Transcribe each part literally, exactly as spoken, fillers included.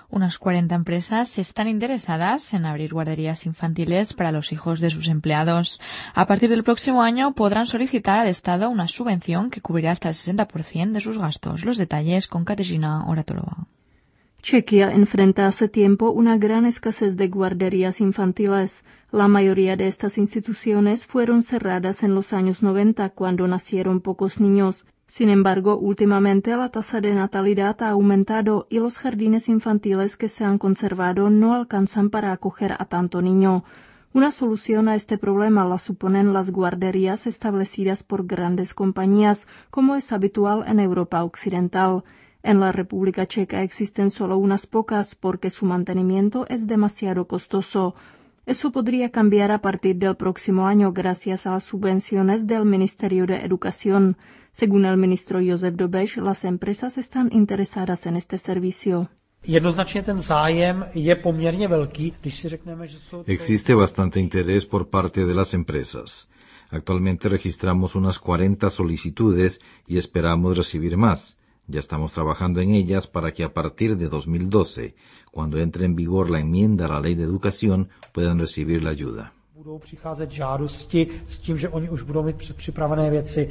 Unas cuarenta empresas están interesadas en abrir guarderías infantiles para los hijos de sus empleados. A partir del próximo año podrán solicitar al Estado una subvención que cubrirá hasta el sesenta por ciento de sus gastos. Los detalles con Kateřina Oratorova. Chequia enfrenta hace tiempo una gran escasez de guarderías infantiles. La mayoría de estas instituciones fueron cerradas en los años noventa, cuando nacieron pocos niños. Sin embargo, últimamente la tasa de natalidad ha aumentado y los jardines infantiles que se han conservado no alcanzan para acoger a tanto niño. Una solución a este problema la suponen las guarderías establecidas por grandes compañías, como es habitual en Europa Occidental. En la República Checa existen solo unas pocas porque su mantenimiento es demasiado costoso. Eso podría cambiar a partir del próximo año gracias a las subvenciones del Ministerio de Educación. Según el ministro Josef Dobeš, las empresas están interesadas en este servicio. Jednoznačně ten zájem je poměrně velký, když si řekneme, že jsou... Existe bastante interés por parte de las empresas. Actualmente registramos unas cuarenta solicitudes y esperamos recibir más. Ya estamos trabajando en ellas para que a partir de dos mil doce, cuando entre en vigor la enmienda a la Ley de Educación, puedan recibir la ayuda. Budou přicházet žádosti s tím, že oni už budou mít připravené věci.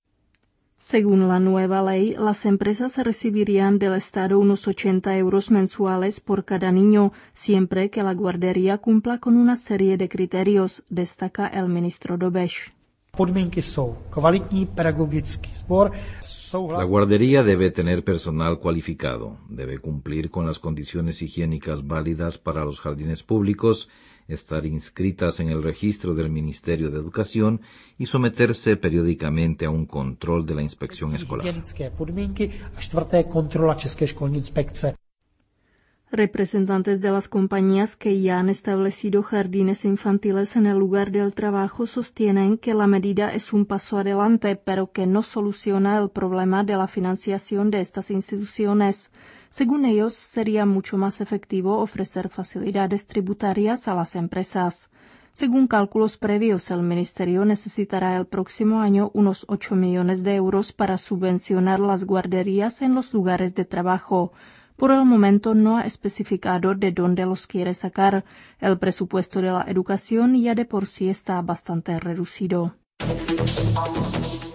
Según la nueva ley, las empresas recibirían del Estado unos ochenta euros mensuales por cada niño, siempre que la guardería cumpla con una serie de criterios, destaca el ministro Dobeš. Podmínky jsou kvalitní pedagogický sbor. La guardería debe tener personal cualificado, debe cumplir con las condiciones higiénicas válidas para los jardines públicos, estar inscritas en el registro del Ministerio de Educación y someterse periódicamente a un control de la inspección escolar. Hygienické podmínky a čtvrté kontrola České školní inspekce. Representantes de las compañías que ya han establecido jardines infantiles en el lugar del trabajo sostienen que la medida es un paso adelante, pero que no soluciona el problema de la financiación de estas instituciones. Según ellos, sería mucho más efectivo ofrecer facilidades tributarias a las empresas. Según cálculos previos, el Ministerio necesitará el próximo año unos ocho millones de euros para subvencionar las guarderías en los lugares de trabajo. Por el momento no ha especificado de dónde los quiere sacar. El presupuesto de la educación ya de por sí está bastante reducido.